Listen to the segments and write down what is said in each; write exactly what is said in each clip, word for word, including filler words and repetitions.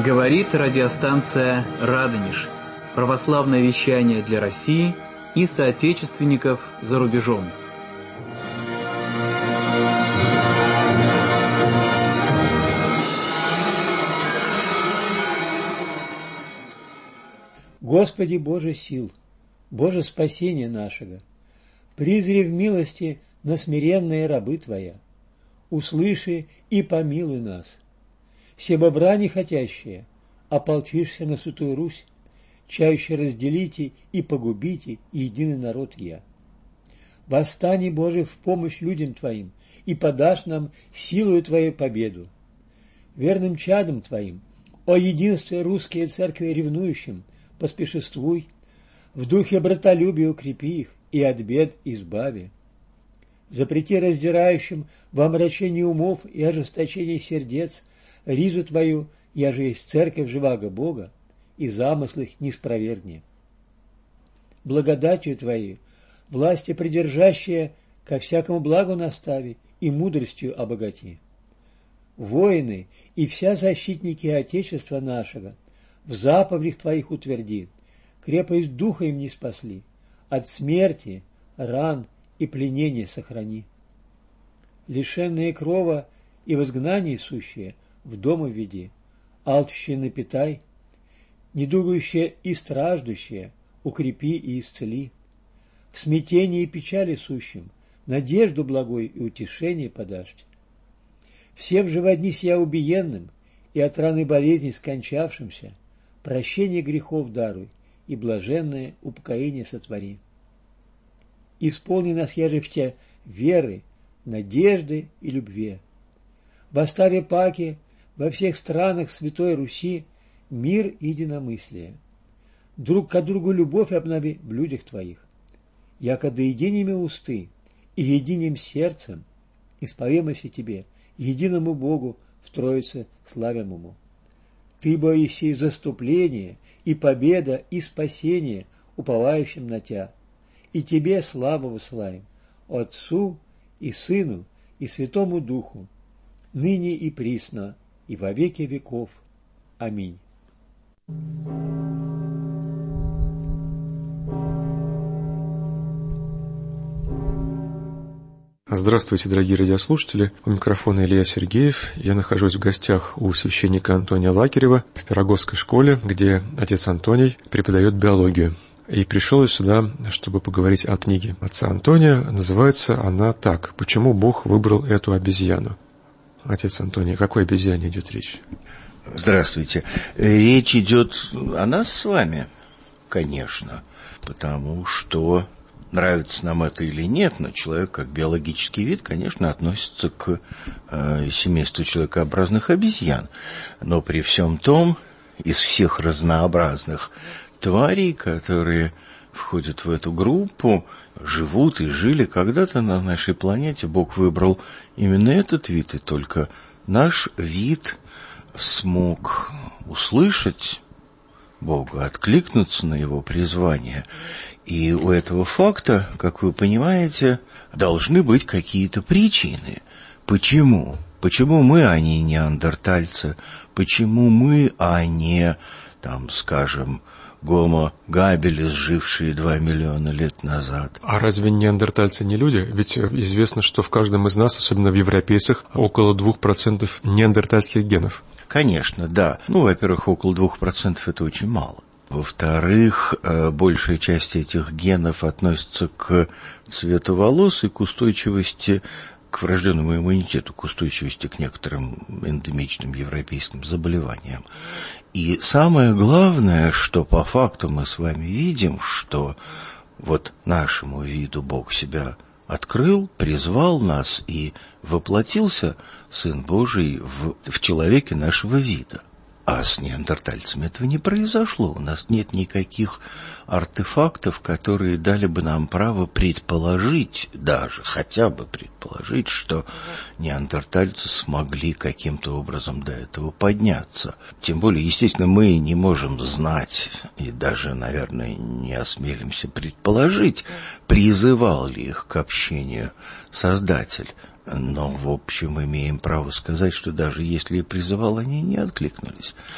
Говорит радиостанция «Радонеж». Православное вещание для России и соотечественников за рубежом. Господи Боже сил, Боже спасения нашего, призри в милости на смиренные рабы Твоя, услыши и помилуй нас. Себо брани хотящие, ополчишься на Святую Русь, чаще разделите и погубите единый народ я. Восстань, Боже, в помощь людям Твоим, и подашь нам силою Твою победу. Верным чадом Твоим, о единстве русские церкви ревнующим, поспешествуй, в духе братолюбия укрепи их и от бед избави. Запрети раздирающим во омрачении умов и ожесточении сердец ризу Твою, яже есть церковь живаго Бога, и замыслы их не спровергни. Благодатью Твоей, власти придержащие, ко всякому благу настави и мудростью обогати. Воины и вся защитники Отечества нашего в заповедях Твоих утверди, крепость духа им не спасли, от смерти, ран и пленения сохрани. Лишенные крова и в изгнании сущие в дом введи, алчущие напитай, недугающие и страждущие укрепи и исцели. В смятении и печали сущим надежду благой и утешение подашь. Всем же во дни сия убиенным и от раны болезни скончавшимся прощение грехов даруй и блаженное упокоение сотвори. Исполни нас, яже в Те веры, надежды и любви. В оставе паки во всех странах Святой Руси мир и единомыслие. Друг к другу любовь обнови в людях Твоих. Яко доединими усты и единим сердцем исповемося Тебе, единому Богу в Троице славимому. Ты, бо еси заступление и победа и спасение уповающим на Тя, и Тебе славу высылаем, Отцу и Сыну и Святому Духу, ныне и присно, и во веки веков. Аминь. Здравствуйте, дорогие радиослушатели. У микрофона Илья Сергеев. Я нахожусь в гостях у священника Антония Лакерева в Пироговской школе, где отец Антоний преподает биологию. И пришел я сюда, чтобы поговорить о книге отца Антония. Называется она так: «Почему Бог выбрал эту обезьяну?» Отец Антоний, о какой обезьяне идет речь? Здравствуйте. Речь идет о нас с вами, конечно, потому что, нравится нам это или нет, но человек как биологический вид, конечно, относится к э, семейству человекообразных обезьян. Но при всем том, из всех разнообразных тварей, которые входят в эту группу, живут и жили когда-то на нашей планете, Бог выбрал именно этот вид, и только наш вид смог услышать Бога, откликнуться на Его призвание. И у этого факта, как вы понимаете, должны быть какие-то причины. Почему? Почему мы, а не неандертальцы? Почему мы, а не, там, скажем, гомо габелис, жившие два миллиона лет назад? А разве неандертальцы не люди? Ведь известно, что в каждом из нас, особенно в европейцах, около двух процентов неандертальских генов. Конечно, да. Ну, во-первых, около двух процентов это очень мало. Во-вторых, большая часть этих генов относится к цвету волос и к устойчивости, к врожденному иммунитету, к устойчивости к некоторым эндемичным европейским заболеваниям. И самое главное, что по факту мы с вами видим, что вот нашему виду Бог себя открыл, призвал нас, и воплотился Сын Божий в, в человеке нашего вида. А с неандертальцами этого не произошло. У нас нет никаких артефактов, которые дали бы нам право предположить, даже хотя бы предположить, что неандертальцы смогли каким-то образом до этого подняться. Тем более, естественно, мы не можем знать и даже, наверное, не осмелимся предположить, призывал ли их к общению Создатель. Но, в общем, имеем право сказать, что даже если и призывал, они не откликнулись.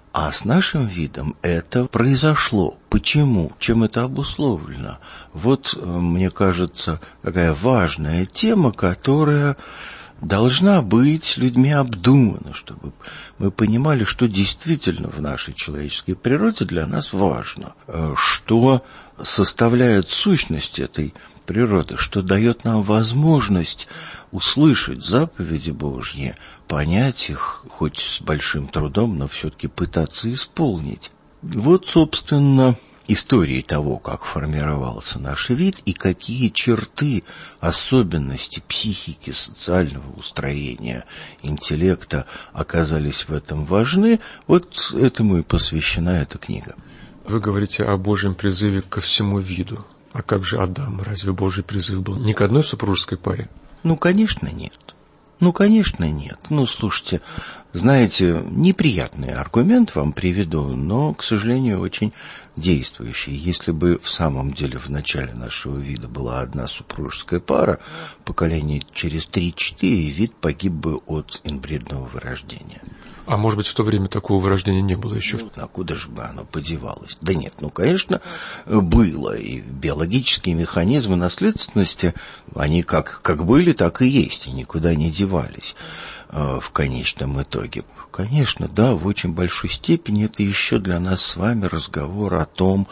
А с нашим видом это произошло. Почему? Чем это обусловлено? Вот, мне кажется, такая важная тема, которая должна быть людьми обдумана, чтобы мы понимали, что действительно в нашей человеческой природе для нас важно, что составляет сущность этой природы, что дает нам возможность услышать заповеди Божьи, понять их, хоть с большим трудом, но все-таки пытаться исполнить. Вот, собственно, истории того, как формировался наш вид и какие черты, особенности психики, социального устроения, интеллекта оказались в этом важны, вот этому и посвящена эта книга. Вы говорите о Божьем призыве ко всему виду. А как же Адам? Разве Божий призыв был не к одной супружеской паре? Ну, конечно, нет. Ну, конечно, нет. Ну, слушайте, знаете, неприятный аргумент вам приведу, но, к сожалению, очень действующий. Если бы в самом деле в начале нашего вида была одна супружеская пара, поколение через три-четыре вид погиб бы от инбридного вырождения. А может быть, в то время такого вырождения не было еще? Ну, а куда же бы оно подевалось? Да нет, ну, конечно, было. И биологические механизмы наследственности, они как, как были, так и есть, и никуда не девались в конечном итоге. Конечно, да, в очень большой степени это еще для нас с вами разговор о том,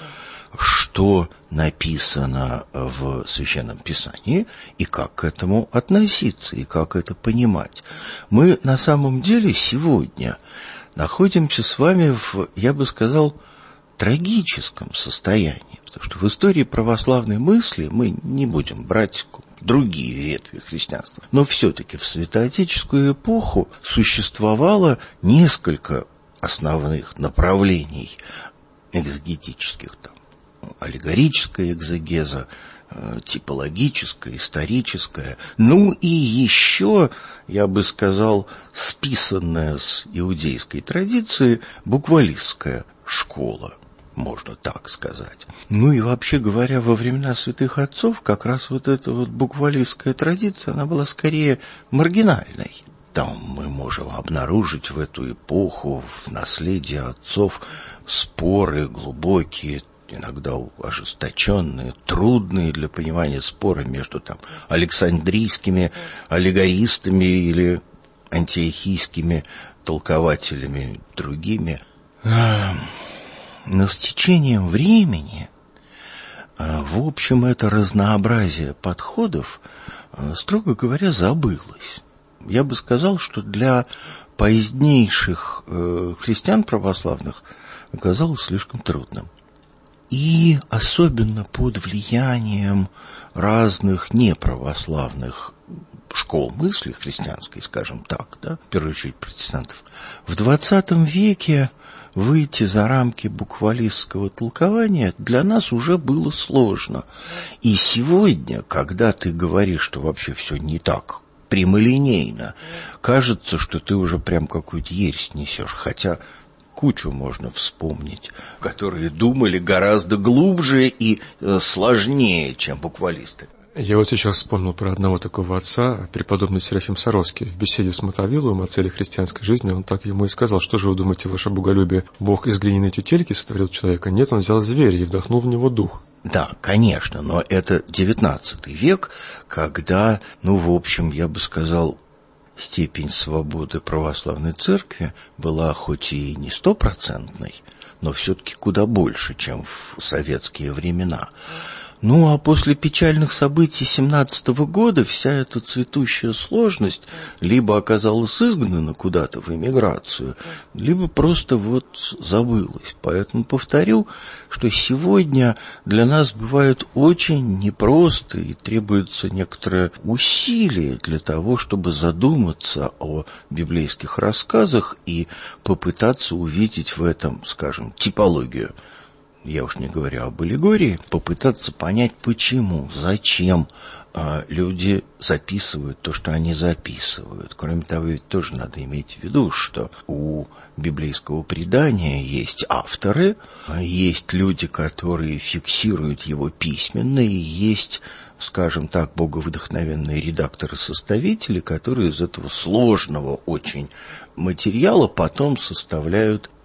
что написано в Священном Писании и как к этому относиться, и как это понимать. Мы на самом деле сегодня находимся с вами в, я бы сказал, трагическом состоянии, потому что в истории православной мысли мы не будем брать другие ветви христианства, но все-таки в святоотеческую эпоху существовало несколько основных направлений экзегетических, там, аллегорическая экзегеза, типологическая, историческая, ну и еще, я бы сказал, списанная с иудейской традиции буквалистская школа, можно так сказать. Ну и вообще говоря, во времена святых отцов как раз вот эта вот буквалистская традиция, она была скорее маргинальной. Там мы можем обнаружить в эту эпоху, в наследии отцов, споры глубокие, иногда ожесточенные, трудные для понимания споры между там александрийскими аллегористами или антиохийскими толкователями другими. Но с течением времени, в общем, это разнообразие подходов, строго говоря, забылось. Я бы сказал, что для позднейших христиан православных оказалось слишком трудным. И особенно под влиянием разных неправославных школ мысли христианской, скажем так, да, в первую очередь протестантов, в двадцатом веке выйти за рамки буквалистского толкования для нас уже было сложно. И сегодня, когда ты говоришь, что вообще все не так прямолинейно, кажется, что ты уже прям какую-то ересь несешь, хотя кучу можно вспомнить, которые думали гораздо глубже и э, сложнее, чем буквалисты. Я вот сейчас вспомнил про одного такого отца, преподобный Серафим Саровский. В беседе с Мотовиловым о цели христианской жизни он так ему и сказал: что же вы думаете, ваше боголюбие, Бог из глиняной тютельки сотворил человека? Нет, он взял зверя и вдохнул в него дух. Да, конечно, но это девятнадцатый век, когда, ну, в общем, я бы сказал, степень свободы православной церкви была хоть и не стопроцентной, но все-таки куда больше, чем в советские времена. Ну, а после печальных событий семнадцатого года вся эта цветущая сложность либо оказалась изгнана куда-то в эмиграцию, либо просто вот забылась. Поэтому повторю, что сегодня для нас бывает очень непросто и требуется некоторое усилие для того, чтобы задуматься о библейских рассказах и попытаться увидеть в этом, скажем, типологию. Я уж не говорю об аллегории, попытаться понять, почему, зачем э, люди записывают то, что они записывают. Кроме того, ведь тоже надо иметь в виду, что у библейского предания есть авторы, есть люди, которые фиксируют его письменно, и есть, скажем так, боговдохновенные редакторы-составители, которые из этого сложного очень материала потом составляют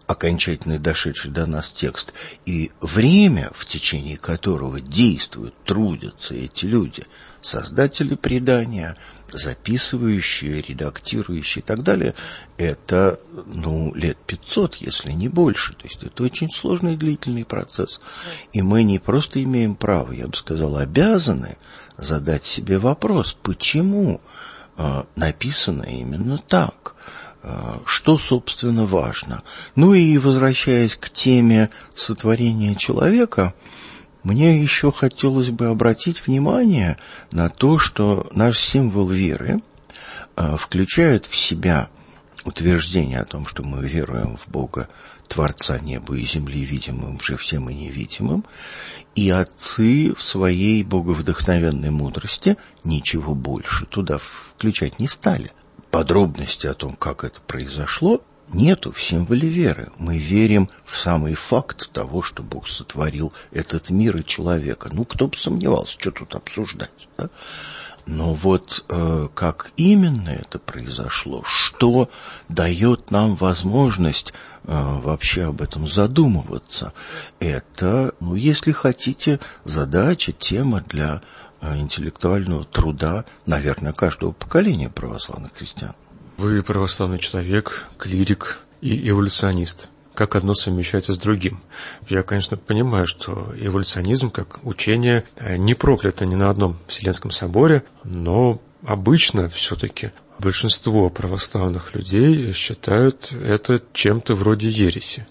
окончательно дошедший до нас текст, и время, в течение которого действуют, трудятся эти люди, создатели предания, записывающие, редактирующие и так далее, это, ну, лет пятьсот, если не больше. То есть это очень сложный и длительный процесс. И мы не просто имеем право, я бы сказал, обязаны задать себе вопрос, почему э, написано именно так. Что, собственно, важно. Ну и, возвращаясь к теме сотворения человека, мне еще хотелось бы обратить внимание на то, что наш символ веры включает в себя утверждение о том, что мы веруем в Бога, Творца неба и земли, видимым же всем и невидимым, и отцы в своей боговдохновенной мудрости ничего больше туда включать не стали. Подробности о том, как это произошло, нету в символе веры. Мы верим в самый факт того, что Бог сотворил этот мир и человека. Ну, кто бы сомневался, что тут обсуждать, да? Но вот э, как именно это произошло, что дает нам возможность э, вообще об этом задумываться, это, ну, если хотите, задача, тема для интеллектуального труда, наверное, каждого поколения православных христиан. Вы православный человек, клирик и эволюционист. Как одно совмещается с другим? Я, конечно, понимаю, что эволюционизм как учение не проклято ни на одном Вселенском соборе, но обычно все-таки большинство православных людей считают это чем-то вроде ереси.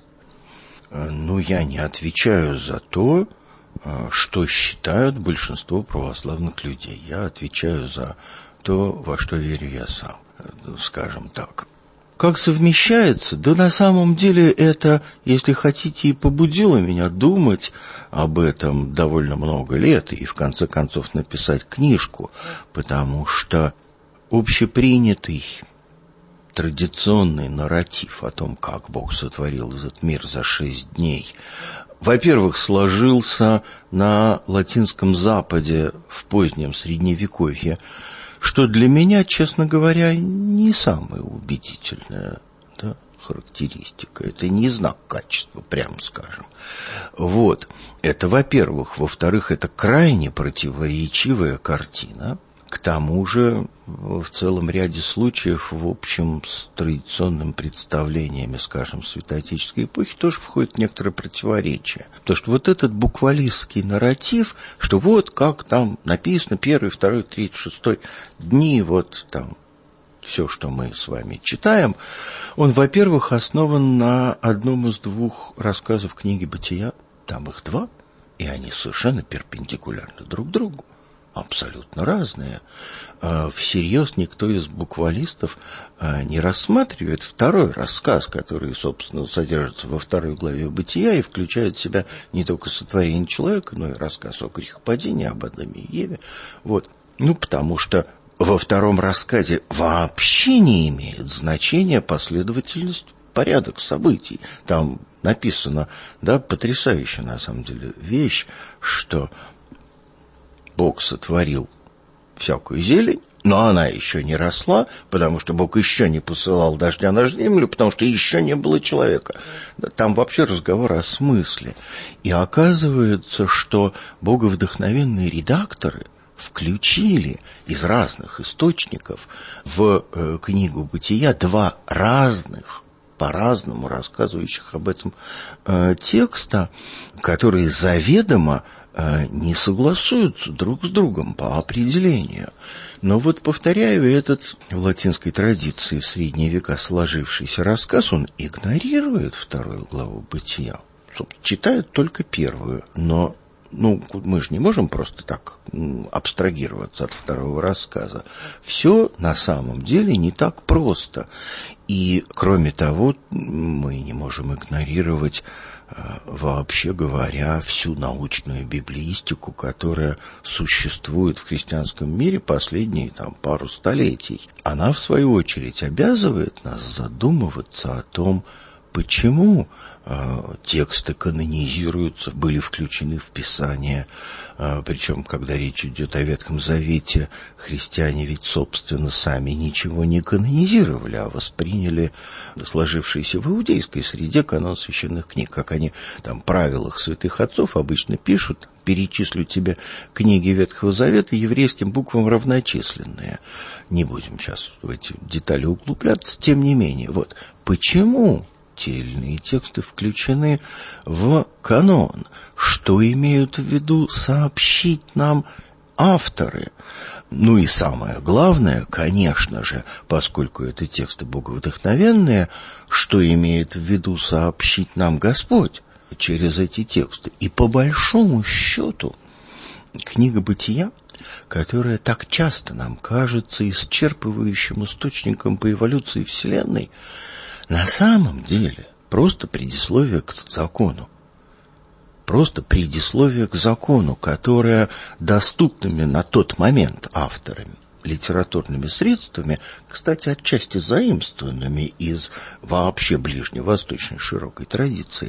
Ну, я не отвечаю за то, что считают большинство православных людей. Я отвечаю за то, во что верю я сам, скажем так. Как совмещается? Да на самом деле это, если хотите, и побудило меня думать об этом довольно много лет и в конце концов написать книжку, потому что общепринятый традиционный нарратив о том, как Бог сотворил этот мир за шесть дней, во-первых, сложился на Латинском Западе в позднем Средневековье, что для меня, честно говоря, не самая убедительная, да, характеристика. Это не знак качества, прямо скажем. Вот. Это, во-первых. Во-вторых, это крайне противоречивая картина. К тому же, в целом ряде случаев, в общем, с традиционными представлениями, скажем, святоотеческой эпохи, тоже входит некоторое противоречие. Потому что вот этот буквалистский нарратив, что вот как там написано, первый, второй, третий, шестой дни, вот там все, что мы с вами читаем, он, во-первых, основан на одном из двух рассказов книги «Бытия». Там их два, и они совершенно перпендикулярны друг другу. Абсолютно разные. Всерьез никто из буквалистов не рассматривает второй рассказ, который, собственно, содержится во второй главе «Бытия» и включает в себя не только сотворение человека, но и рассказ о грехопадении, об Адаме и Еве. Вот. Ну, потому что во втором рассказе вообще не имеет значения последовательность, порядок событий. Там написано, да, потрясающая на самом деле вещь, что Бог сотворил всякую зелень, но она еще не росла, потому что Бог еще не посылал дождя на землю, потому что еще не было человека. Там вообще разговор о смысле. И оказывается, что боговдохновенные редакторы включили из разных источников в э, книгу «Бытия» два разных, по-разному рассказывающих об этом э, текста, которые заведомо не согласуются друг с другом по определению. Но вот, повторяю, этот в латинской традиции в средние века сложившийся рассказ, он игнорирует вторую главу «Бытия». Собственно, читает только первую, но ну, мы же не можем просто так абстрагироваться от второго рассказа. Все на самом деле не так просто. И, кроме того, мы не можем игнорировать, вообще говоря, всю научную библеистику, которая существует в христианском мире последние там, пару столетий. Она, в свою очередь, обязывает нас задумываться о том, почему тексты канонизируются, были включены в Писание, причем, когда речь идет о Ветхом Завете, христиане ведь, собственно, сами ничего не канонизировали, а восприняли сложившийся в иудейской среде канон священных книг, как они там в правилах святых отцов обычно пишут: перечислю тебе книги Ветхого Завета еврейским буквам равночисленные. Не будем сейчас в эти детали углубляться, тем не менее. Вот почему те или иные тексты включены в канон, что имеют в виду сообщить нам авторы. Ну и самое главное, конечно же, поскольку это тексты боговдохновенные, что имеет в виду сообщить нам Господь через эти тексты. И по большому счету книга «Бытия», которая так часто нам кажется исчерпывающим источником по эволюции Вселенной, на самом деле просто предисловие к закону. Просто предисловие к закону, которое доступными на тот момент авторами, литературными средствами, кстати, отчасти заимствованными из вообще ближневосточной широкой традиции,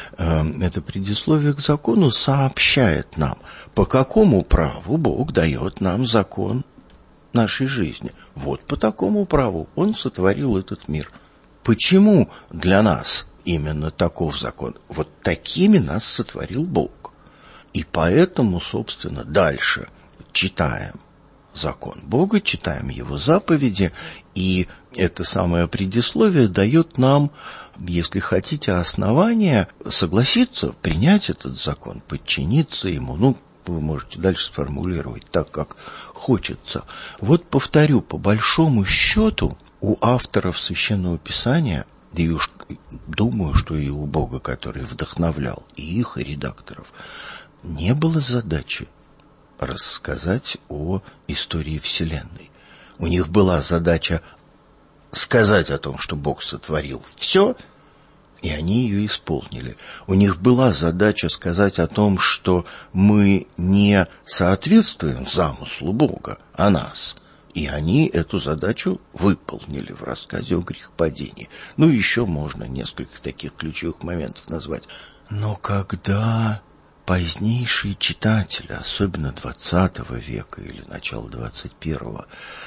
это предисловие к закону сообщает нам, по какому праву Бог дает нам закон нашей жизни. Вот по такому праву Он сотворил этот мир. Почему для нас именно таков закон? Вот такими нас сотворил Бог. И поэтому, собственно, дальше читаем закон Бога, читаем Его заповеди, и это самое предисловие дает нам, если хотите, основание согласиться, принять этот закон, подчиниться ему. Ну, вы можете дальше сформулировать так, как хочется. Вот повторю, по большому счету, у авторов Священного Писания, и уж думаю, что и у Бога, который вдохновлял и их, и редакторов, не было задачи рассказать о истории Вселенной. У них была задача сказать о том, что Бог сотворил все, и они ее исполнили. У них была задача сказать о том, что мы не соответствуем замыслу Бога, а нас. И они эту задачу выполнили в рассказе о грехопадении. Ну, еще можно несколько таких ключевых моментов назвать. Но когда позднейшие читатели, особенно двадцатого века или начала двадцать первого,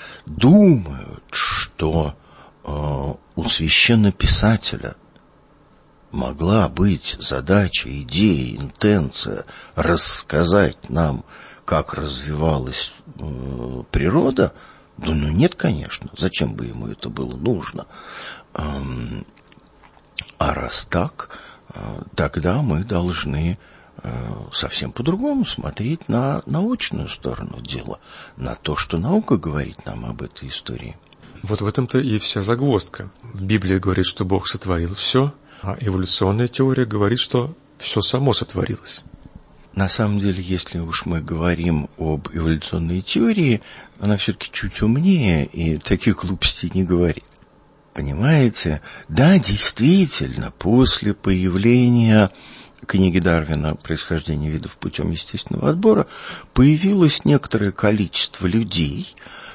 думают, что э, у священнописателя могла быть задача, идея, интенция рассказать нам, как развивалась э, природа, да ну нет, конечно, зачем бы ему это было нужно? Эм, а раз так, э, тогда мы должны э, совсем по-другому смотреть на научную сторону дела, на то, что наука говорит нам об этой истории. Вот в этом-то и вся загвоздка. Библия говорит, что Бог сотворил все, а эволюционная теория говорит, что все само сотворилось. На самом деле, если уж мы говорим об эволюционной теории, она все-таки чуть умнее и таких глупостей не говорит. Понимаете? Да, действительно, после появления книги Дарвина «Происхождение видов путем естественного отбора» появилось некоторое количество людей,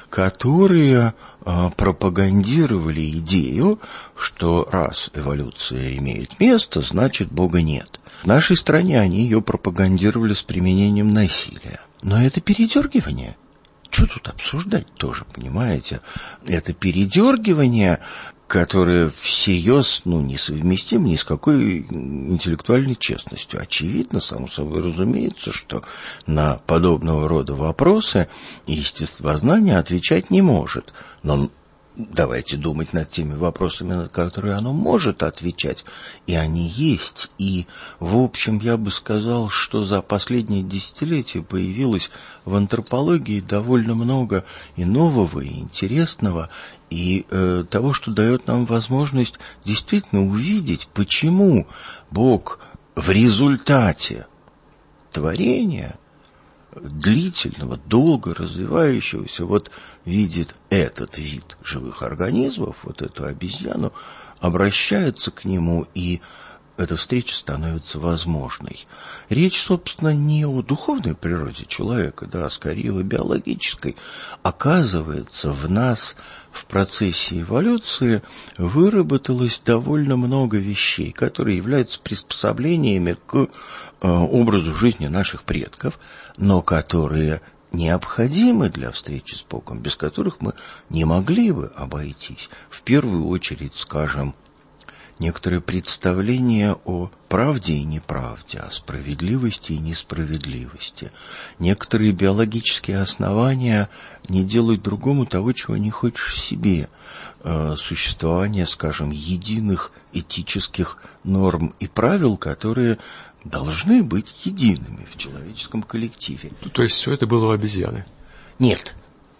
которые э, пропагандировали идею, что раз эволюция имеет место, значит Бога нет. В нашей стране они ее пропагандировали с применением насилия. Но это передергивание. Что тут обсуждать тоже, понимаете? Это передергивание, которое всерьез, ну, несовместимо ни с какой интеллектуальной честностью. Очевидно, само собой разумеется, что на подобного рода вопросы естествознание отвечать не может. Но давайте думать над теми вопросами, на которые оно может отвечать. И они есть. И, в общем, я бы сказал, что за последние десятилетия появилось в антропологии довольно много и нового, и интересного, и э, того, что дает нам возможность действительно увидеть, почему Бог в результате творения длительного, долго развивающегося, вот видит этот вид живых организмов, вот эту обезьяну, обращается к нему и эта встреча становится возможной. Речь, собственно, не о духовной природе человека, да, а скорее о биологической. Оказывается, в нас в процессе эволюции выработалось довольно много вещей, которые являются приспособлениями к э, образу жизни наших предков, но которые необходимы для встречи с Богом, без которых мы не могли бы обойтись. В первую очередь, скажем, некоторые представления о правде и неправде, о справедливости и несправедливости. Некоторые биологические основания не делают другому того, чего не хочешь себе. Существование, скажем, единых этических норм и правил, которые должны быть едиными в человеческом коллективе. То есть все это было у обезьяны? Нет.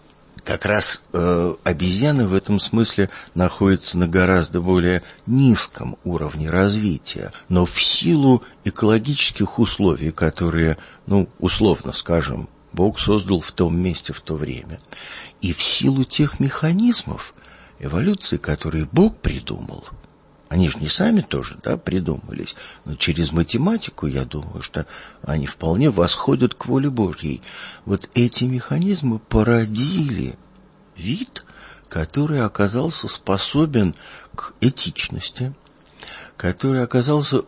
Как раз э, обезьяны в этом смысле находятся на гораздо более низком уровне развития, но в силу экологических условий, которые, ну, условно скажем, Бог создал в том месте в то время, и в силу тех механизмов эволюции, которые Бог придумал, они же не сами тоже, да, придумались, но через математику, я думаю, что они вполне восходят к воле Божьей. Вот эти механизмы породили вид, который оказался способен к этичности, который оказался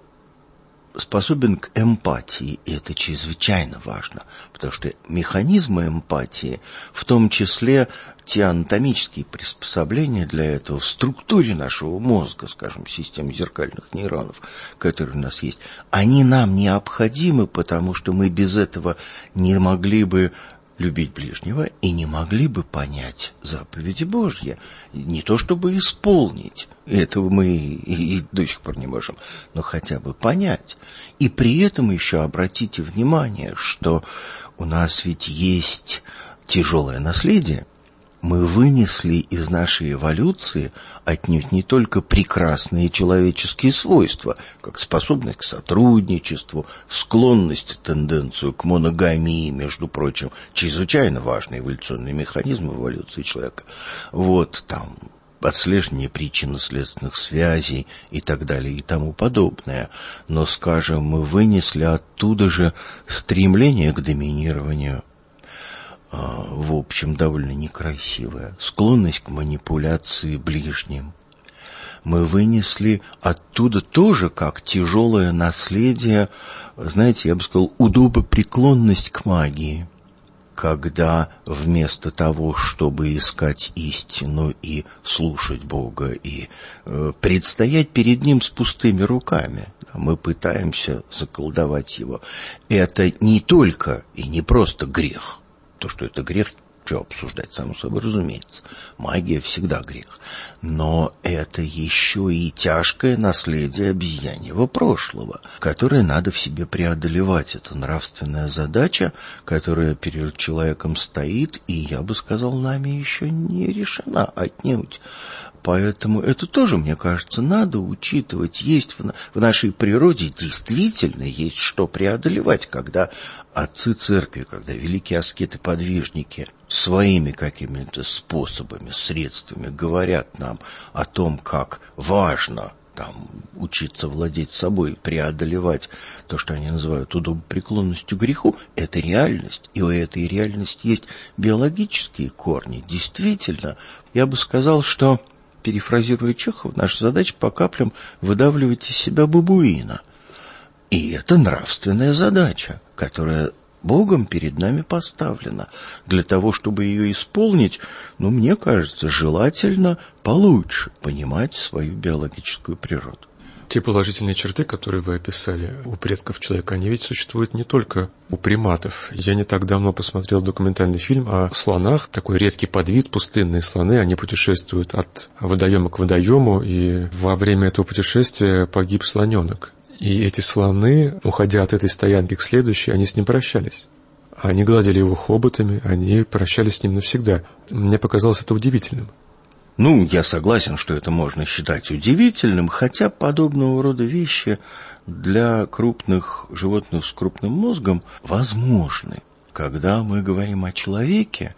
способен к эмпатии, и это чрезвычайно важно, потому что механизмы эмпатии, в том числе те анатомические приспособления для этого в структуре нашего мозга, скажем, системы зеркальных нейронов, которые у нас есть, они нам необходимы, потому что мы без этого не могли бы любить ближнего и не могли бы понять заповеди Божьи, не то чтобы исполнить, этого мы и, и до сих пор не можем, но хотя бы понять. И при этом еще обратите внимание, что у нас ведь есть тяжелое наследие. Мы вынесли из нашей эволюции отнюдь не только прекрасные человеческие свойства, как способность к сотрудничеству, склонность, тенденцию к моногамии, между прочим, чрезвычайно важный эволюционный механизм эволюции человека. Вот там отслеживание причинно-следственных связей и так далее и тому подобное. Но, скажем, мы вынесли оттуда же стремление к доминированию, в общем, довольно некрасивая, склонность к манипуляции ближним. Мы вынесли оттуда тоже, как тяжелое наследие, знаете, я бы сказал, удобопреклонность к магии, когда вместо того, чтобы искать истину и слушать Бога, и э, предстоять перед Ним с пустыми руками, мы пытаемся заколдовать Его. Это не только и не просто грех. То, что это грех, что обсуждать, само собой разумеется. Магия всегда грех. Но это еще и тяжкое наследие обезьяньего прошлого, которое надо в себе преодолевать. Это нравственная задача, которая перед человеком стоит, и, я бы сказал, нами еще не решена отнюдь. Поэтому это тоже, мне кажется, надо учитывать. Есть в, в нашей природе действительно есть что преодолевать, когда отцы церкви, когда великие аскеты-подвижники своими какими-то способами, средствами говорят нам о том, как важно там учиться владеть собой, преодолевать то, что они называют удобопреклонностью к греху, это реальность. И у этой реальности есть биологические корни. Действительно, я бы сказал, что, перефразируя Чехова, наша задача по каплям выдавливать из себя бабуина. И это нравственная задача, которая Богом перед нами поставлена. Для того, чтобы ее исполнить, ну, мне кажется, желательно получше понимать свою биологическую природу. Те положительные черты, которые вы описали у предков человека, они ведь существуют не только у приматов. Я не так давно посмотрел документальный фильм о слонах, такой редкий подвид, пустынные слоны. Они путешествуют от водоема к водоему, и во время этого путешествия погиб слоненок. И эти слоны, уходя от этой стоянки к следующей, они с ним прощались. Они гладили его хоботами, они прощались с ним навсегда. Мне показалось это удивительным. Ну, я согласен, что это можно считать удивительным, хотя подобного рода вещи для крупных животных с крупным мозгом возможны. Когда мы говорим о человеке,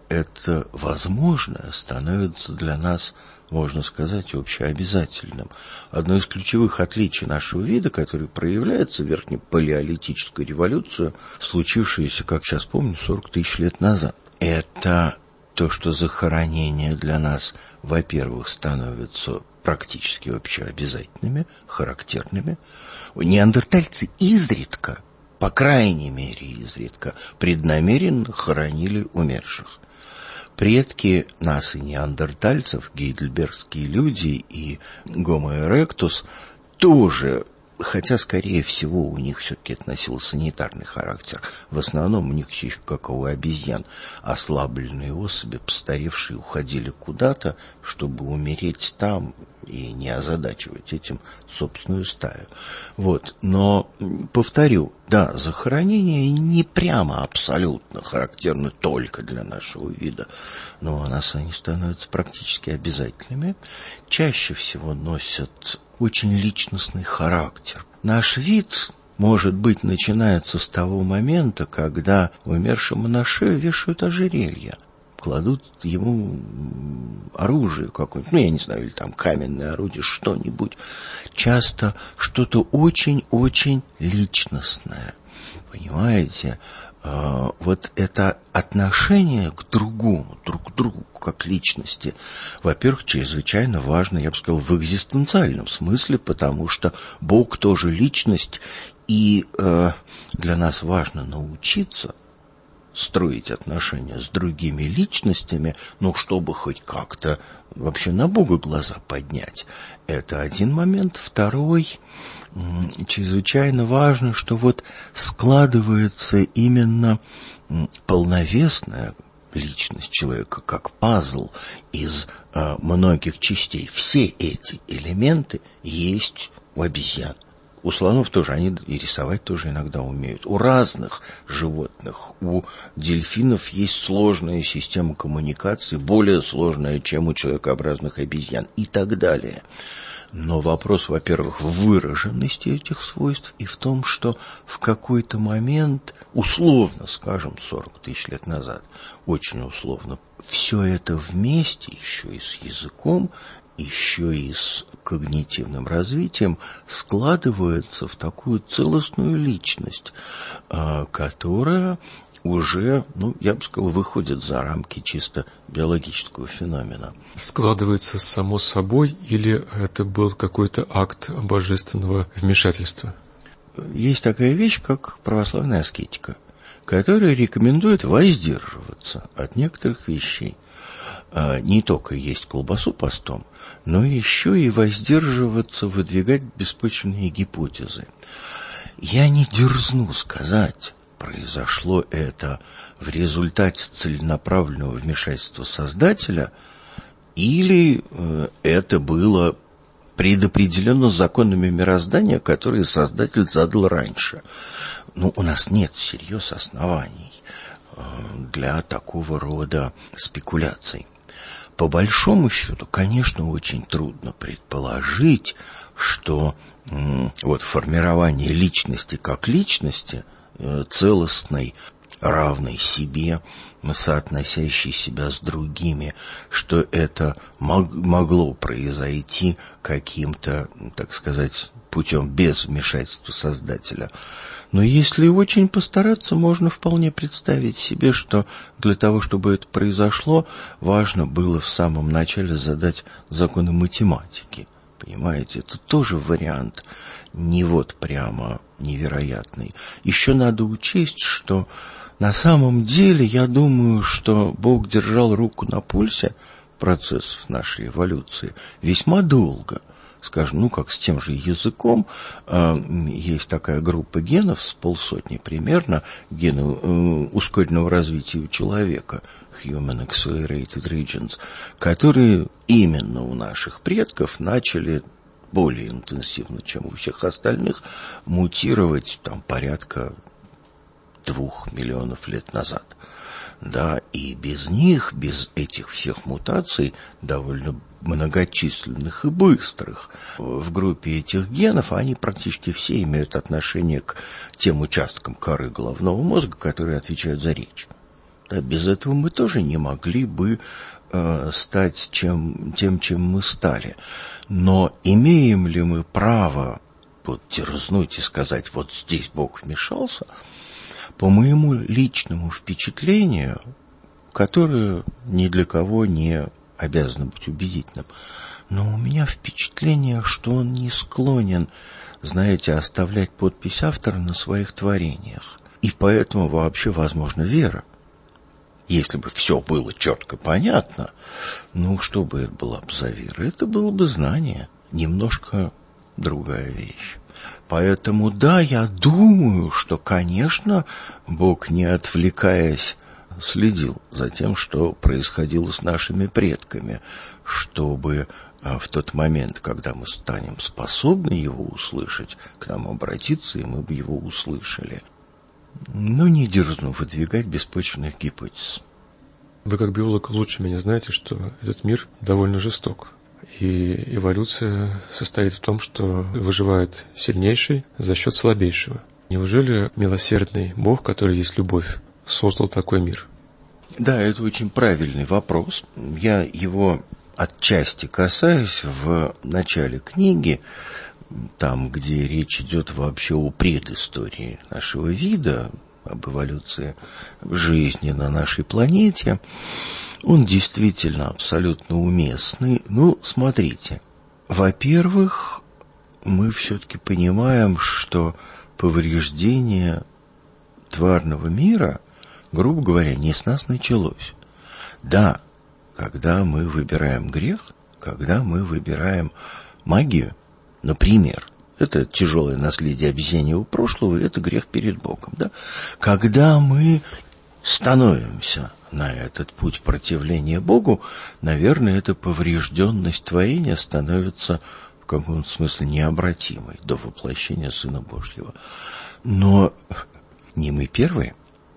это возможное становится для нас, можно сказать, общеобязательным. Одно из ключевых отличий нашего вида, которое проявляется в верхнепалеолитическую революцию, случившуюся, как сейчас помню, сорок тысяч лет назад, это то, что захоронения для нас, во-первых, становятся практически общеобязательными, характерными. Неандертальцы изредка, по крайней мере изредка, преднамеренно хоронили умерших. Предки нас и неандертальцев, гейдельбергские люди и Homo erectus, тоже, хотя, скорее всего, у них все-таки это носило санитарный характер. В основном у них еще, как у обезьян, ослабленные особи, постаревшие, уходили куда-то, чтобы умереть там и не озадачивать этим собственную стаю. Вот. Но, повторю, да, захоронения не прямо абсолютно характерны только для нашего вида, но у нас они становятся практически обязательными. Чаще всего носят очень личностный характер. Наш вид, может быть, начинается с того момента, когда умершему на шею вешают ожерелье, кладут ему оружие какое-нибудь, ну, я не знаю, или там каменное орудие, что-нибудь. Часто что-то очень-очень личностное. Понимаете? Вот это отношение к другому, друг к другу, как личности, во-первых, чрезвычайно важно, я бы сказал, в экзистенциальном смысле, потому что Бог тоже личность, и э, для нас важно научиться строить отношения с другими личностями, ну, чтобы хоть как-то вообще на Бога глаза поднять. Это один момент. Второй, чрезвычайно важно, что вот складывается именно полновесная личность человека, как пазл из э, многих частей. Все эти элементы есть у обезьян. У слонов тоже, они и рисовать тоже иногда умеют. У разных животных, у дельфинов есть сложная система коммуникации, более сложная, чем у человекообразных обезьян и так далее. Но вопрос, во-первых, в выраженности этих свойств и в том, что в какой-то момент, условно, скажем, сорок тысяч лет назад, очень условно, все это вместе, еще и с языком, еще и с когнитивным развитием, складывается в такую целостную личность, которая уже, ну, я бы сказал, выходит за рамки чисто биологического феномена. Складывается само собой или это был какой-то акт божественного вмешательства? Есть такая вещь, как православная аскетика, которая рекомендует воздерживаться от некоторых вещей. Не только есть колбасу постом, но еще и воздерживаться, выдвигать беспочвенные гипотезы. Я не дерзну сказать, произошло это в результате целенаправленного вмешательства Создателя, или э, это было предопределено законами мироздания, которые Создатель задал раньше. Ну, у нас нет всерьез оснований э, для такого рода спекуляций. По большому счету, конечно, очень трудно предположить, что э, вот формирование личности как личности, э, целостной, равной себе, соотносящей себя с другими, что это мог, могло произойти каким-то, так сказать, путем без вмешательства Создателя. Но если очень постараться, можно вполне представить себе, что для того, чтобы это произошло, важно было в самом начале задать законы математики. Понимаете, это тоже вариант не вот прямо невероятный. Еще надо учесть, что на самом деле, я думаю, что Бог держал руку на пульсе процессов нашей эволюции весьма долго. Скажем, ну, как с тем же языком, э, есть такая группа генов, с полсотни примерно, гены э, ускоренного развития у человека, Human Accelerated Regions, которые именно у наших предков начали более интенсивно, чем у всех остальных, мутировать там порядка двух миллионов лет назад. Да, и без них, без этих всех мутаций, довольно многочисленных и быстрых, в группе этих генов, они практически все имеют отношение к тем участкам коры головного мозга, которые отвечают за речь. Да, без этого мы тоже не могли бы э, стать чем, тем, чем мы стали. Но имеем ли мы право вот дерзнуть и сказать, вот здесь Бог вмешался? По моему личному впечатлению, которое ни для кого не обязано быть убедительным, но у меня впечатление, что он не склонен, знаете, оставлять подпись автора на своих творениях. И поэтому вообще возможна вера. Если бы все было четко понятно, ну, что бы это была бы за вера? Это было бы знание. Немножко другая вещь. Поэтому, да, я думаю, что, конечно, Бог, не отвлекаясь, следил за тем, что происходило с нашими предками, чтобы в тот момент, когда мы станем способны его услышать, к нам обратиться, и мы бы его услышали. Но не дерзну выдвигать беспочвенных гипотез. Вы как биолог лучше меня знаете, что этот мир довольно жесток. И эволюция состоит в том, что выживает сильнейший за счет слабейшего. Неужели милосердный Бог, который есть любовь, создал такой мир? Да, это очень правильный вопрос. Я его отчасти касаюсь в начале книги, там, где речь идет вообще о предыстории нашего вида, об эволюции жизни на нашей планете. Он действительно абсолютно уместный. Ну, смотрите, во-первых, мы все-таки понимаем, что повреждение тварного мира, грубо говоря, не с нас началось. Да, когда мы выбираем грех, когда мы выбираем магию, например, это тяжелое наследие обезьяньего прошлого, и это грех перед Богом. Да? Когда мы становимся на этот путь противления Богу, наверное, эта поврежденность творения становится в каком-то смысле необратимой до воплощения Сына Божьего. Но не мы первые,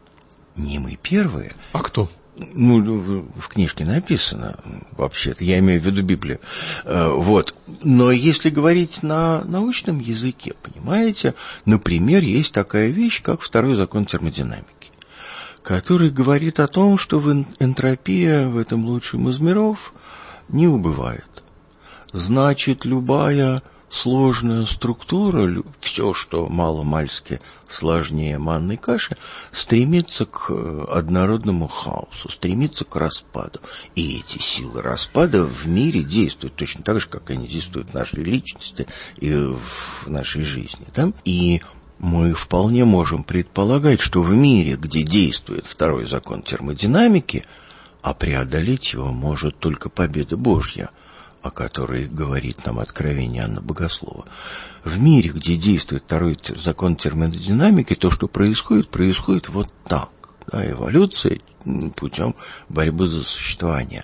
не мы первые. А кто? Ну, в книжке написано, вообще-то, я имею в виду Библию. Вот. Но если говорить на научном языке, понимаете, например, есть такая вещь, как второй закон термодинамики, который говорит о том, что энтропия в этом лучшем из миров не убывает. Значит, любая сложная структура, все, что маломальски сложнее манной каши, стремится к однородному хаосу, стремится к распаду. И эти силы распада в мире действуют точно так же, как они действуют в нашей личности и в нашей жизни. Да? И мы вполне можем предполагать, что в мире, где действует второй закон термодинамики, а преодолеть его может только победа Божья, о которой говорит нам откровение Анна Богослова. В мире, где действует второй закон термодинамики, то, что происходит, происходит вот так. Да, эволюция путем борьбы за существование.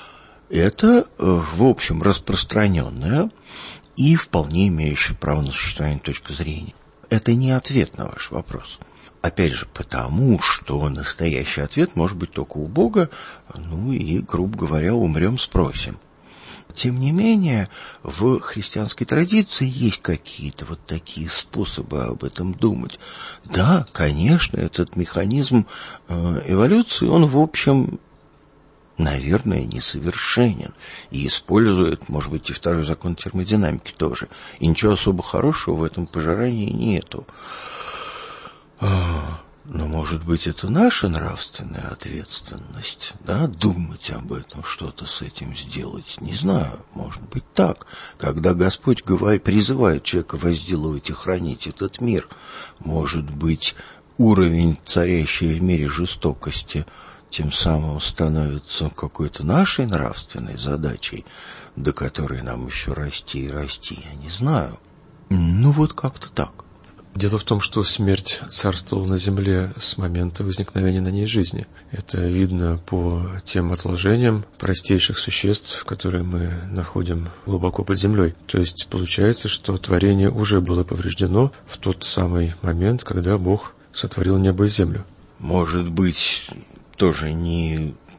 Это, в общем, распространенная и вполне имеющая право на существование точка зрения. Это не ответ на ваш вопрос. Опять же, потому что настоящий ответ может быть только у Бога, ну и, грубо говоря, умрем, спросим. Тем не менее, в христианской традиции есть какие-то вот такие способы об этом думать. Да, конечно, этот механизм эволюции, он, в общем, наверное, несовершенен. И использует, может быть, и второй закон термодинамики тоже. И ничего особо хорошего в этом пожирании нету. Но, может быть, это наша нравственная ответственность, да, думать об этом, что-то с этим сделать. Не знаю, может быть так. Когда Господь говорит, призывает человека возделывать и хранить этот мир, может быть, уровень царящей в мире жестокости тем самым становится какой-то нашей нравственной задачей, до которой нам еще расти и расти, я не знаю. Ну, вот как-то так. Дело в том, что смерть царствовала на земле с момента возникновения на ней жизни. Это видно по тем отложениям простейших существ, которые мы находим глубоко под землей. То есть получается, что творение уже было повреждено в тот самый момент, когда Бог сотворил небо и землю. Может быть, тоже не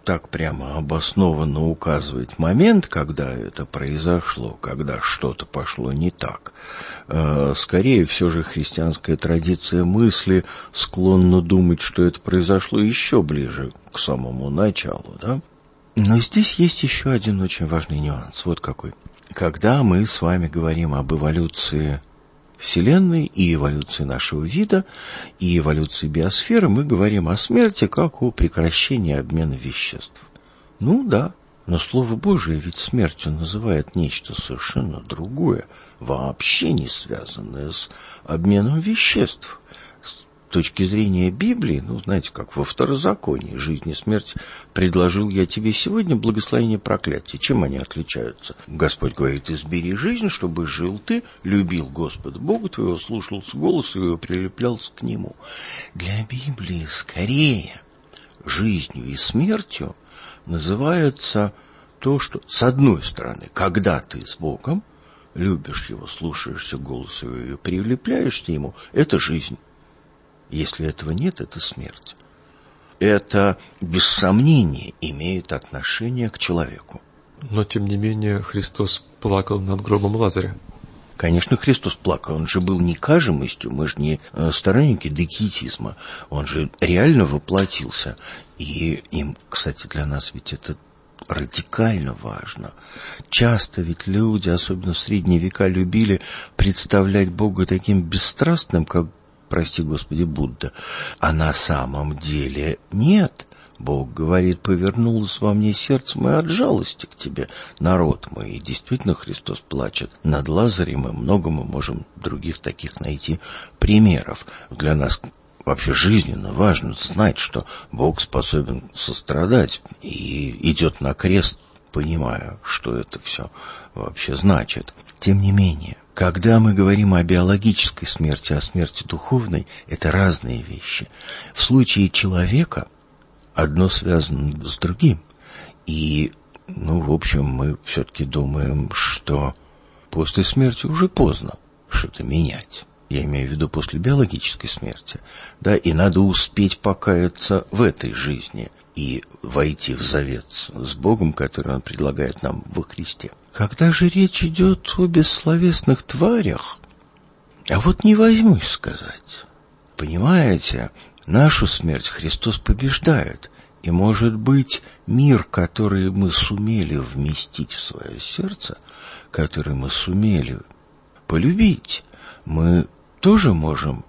так прямо обоснованно указывать момент, когда это произошло, когда что-то пошло не так. Скорее, все же христианская традиция мысли склонна думать, что это произошло еще ближе к самому началу, да? Но здесь есть еще один очень важный нюанс. Вот какой. Когда мы с вами говорим об эволюции Вселенной и эволюции нашего вида, и эволюции биосферы, мы говорим о смерти как о прекращении обмена веществ. Ну да, но Слово Божие ведь смертью называет нечто совершенно другое, вообще не связанное с обменом веществ. С точки зрения Библии, ну, знаете, как во Второзаконии, жизнь и смерть предложил я тебе сегодня, благословение, проклятие. Чем они отличаются? Господь говорит: избери жизнь, чтобы жил ты, любил Господа Бога твоего, слушался голоса его, прилеплялся к нему. Для Библии скорее жизнью и смертью называется то, что, с одной стороны, когда ты с Богом, любишь его, слушаешься голоса его и прилепляешься ему, это жизнь. Если этого нет, это смерть. Это, без сомнения, имеет отношение к человеку. Но, тем не менее, Христос плакал над гробом Лазаря. Конечно, Христос плакал. Он же был не кажемостью, мы же не сторонники декетизма. Он же реально воплотился. И им, кстати, для нас ведь это радикально важно. Часто ведь люди, особенно в средние века, любили представлять Бога таким бесстрастным, как, прости Господи, Будда. А на самом деле нет. Бог говорит: повернулось во мне сердце мое от жалости к тебе, народ мой. И действительно, Христос плачет над Лазарем, и много мы можем других таких найти примеров. Для нас вообще жизненно важно знать, что Бог способен сострадать и идет на крест, понимая, что это все вообще значит. Тем не менее, когда мы говорим о биологической смерти, о смерти духовной, это разные вещи. В случае человека одно связано с другим. И, ну, в общем, мы все-таки думаем, что после смерти уже поздно что-то менять. Я имею в виду после биологической смерти. Да, и надо успеть покаяться в этой жизни и войти в завет с Богом, который Он предлагает нам во Христе. Когда же речь идет о бессловесных тварях, а вот не возьмусь сказать. Понимаете, нашу смерть Христос побеждает. И, может быть, мир, который мы сумели вместить в свое сердце, который мы сумели полюбить, мы тоже можем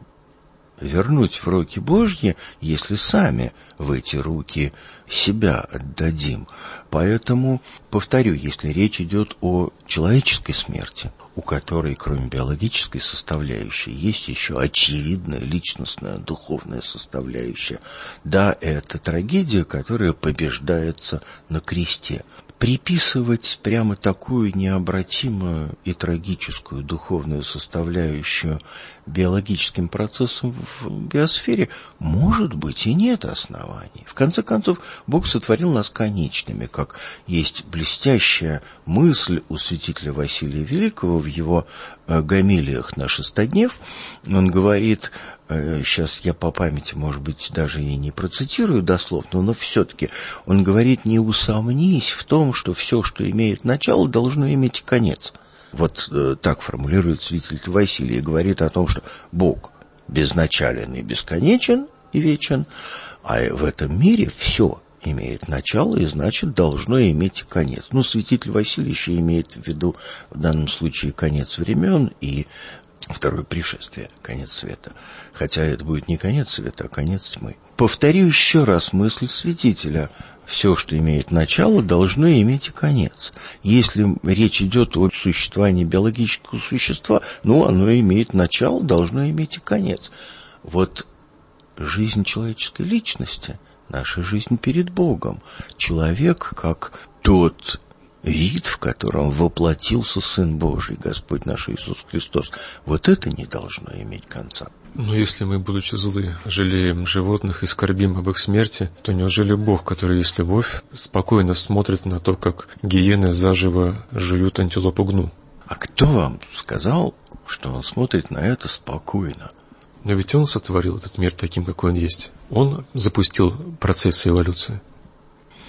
вернуть в руки Божьи, если сами в эти руки себя отдадим. Поэтому, повторю, если речь идет о человеческой смерти, у которой, кроме биологической составляющей, есть еще очевидная личностная, духовная составляющая, да, это трагедия, которая побеждается на кресте. Приписывать прямо такую необратимую и трагическую духовную составляющую биологическим процессам в биосфере может быть и нет оснований. В конце концов, Бог сотворил нас конечными, как есть блестящая мысль у святителя Василия Великого в его гомилиях на шестоднев. Он говорит, сейчас я по памяти, может быть, даже и не процитирую дословно, но все-таки он говорит: не усомнись в том, что все, что имеет начало, должно иметь конец. Вот э, так формулирует святитель Василий и говорит о том, что Бог безначален и бесконечен и вечен, а в этом мире все имеет начало и, значит, должно иметь и конец. Ну, святитель Василий еще имеет в виду в данном случае конец времен и второе пришествие, конец света. Хотя это будет не конец света, а конец тьмы. Повторю еще раз мысль святителя. Все, что имеет начало, должно иметь и конец. Если речь идет о существовании биологического существа, ну, оно имеет начало, должно иметь и конец. Вот жизнь человеческой личности, наша жизнь перед Богом. Человек, как тот вид, в котором воплотился Сын Божий, Господь наш Иисус Христос, вот это не должно иметь конца. Но если мы, будучи злы, жалеем животных и скорбим об их смерти, то неужели Бог, который есть любовь, спокойно смотрит на то, как гиены заживо жуют антилопу гну? А кто вам сказал, что Он смотрит на это спокойно? Но ведь Он сотворил этот мир таким, какой он есть. Он запустил процесс эволюции.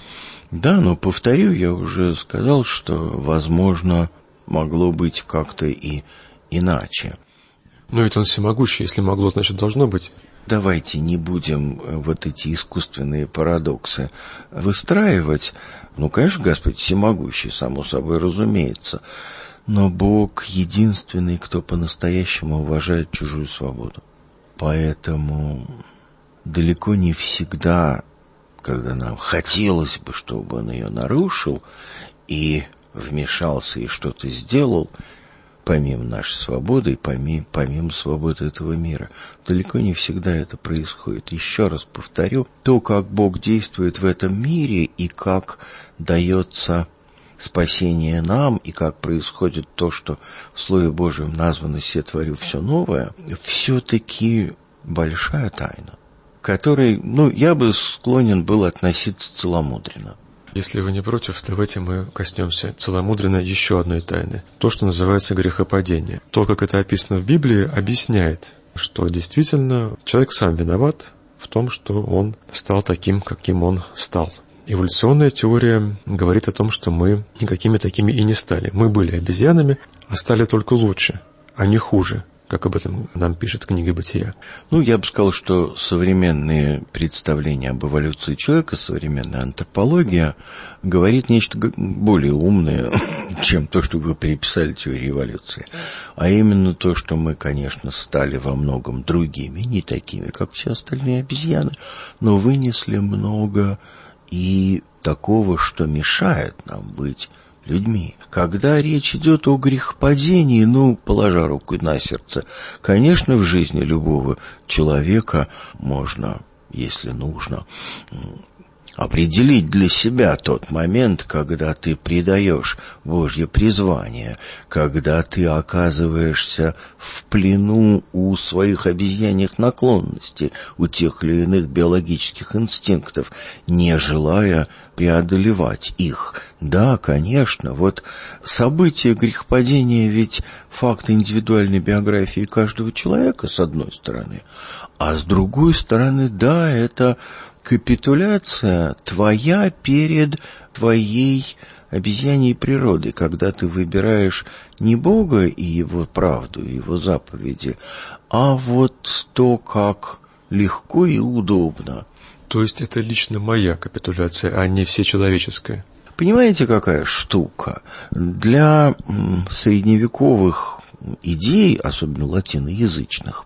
Да, но повторю, я уже сказал, что, возможно, могло быть как-то и иначе. Но ведь он всемогущий, если могло, значит должно быть. Давайте не будем вот эти искусственные парадоксы выстраивать. Ну, конечно, Господь всемогущий, само собой разумеется. Но Бог единственный, кто по-настоящему уважает чужую свободу. Поэтому далеко не всегда, когда нам хотелось бы, чтобы Он ее нарушил и вмешался и что-то сделал, помимо нашей свободы и помимо, помимо свободы этого мира, далеко не всегда это происходит. Еще раз повторю, то, как Бог действует в этом мире и как дается спасение нам, и как происходит то, что в Слове Божьем названо «Се творю все новое», все-таки большая тайна, к которой, ну, я бы склонен был относиться целомудренно. Если вы не против, давайте мы коснемся целомудренно еще одной тайны. То, что называется грехопадение. То, как это описано в Библии, объясняет, что действительно человек сам виноват в том, что он стал таким, каким он стал. Эволюционная теория говорит о том, что мы никакими такими и не стали. Мы были обезьянами, а стали только лучше, а не хуже, как об этом нам пишет книга «Бытия». Ну, я бы сказал, что современные представления об эволюции человека, современная антропология говорит нечто более умное, чем то, что вы приписали теории эволюции. А именно то, что мы, конечно, стали во многом другими, не такими, как все остальные обезьяны, но вынесли много и такого, что мешает нам быть людьми. Когда речь идет о грехопадении, ну, положа руку на сердце, конечно, в жизни любого человека можно, если нужно, определить для себя тот момент, когда ты предаешь Божье призвание, когда ты оказываешься в плену у своих обезьяньих наклонностей, у тех или иных биологических инстинктов, не желая преодолевать их. Да, конечно, вот события грехопадения ведь факт индивидуальной биографии каждого человека, с одной стороны, а с другой стороны, да, это капитуляция твоя перед твоей обезьяньей природой, когда ты выбираешь не Бога и Его правду, и Его заповеди, а вот то, как легко и удобно. То есть это лично моя капитуляция, а не всечеловеческая? Понимаете, какая штука? Для средневековых идей, особенно латиноязычных,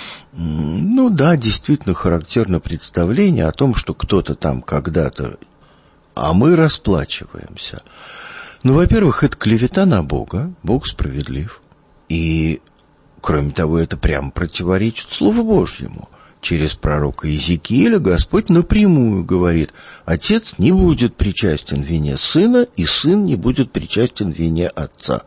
ну да, действительно характерно представление о том, что кто-то там когда-то, а мы расплачиваемся. Ну, во-первых, это клевета на Бога, Бог справедлив. И, кроме того, это прямо противоречит Слову Божьему. Через пророка Иезекииля Господь напрямую говорит: Отец не будет причастен вине Сына, и Сын не будет причастен вине Отца.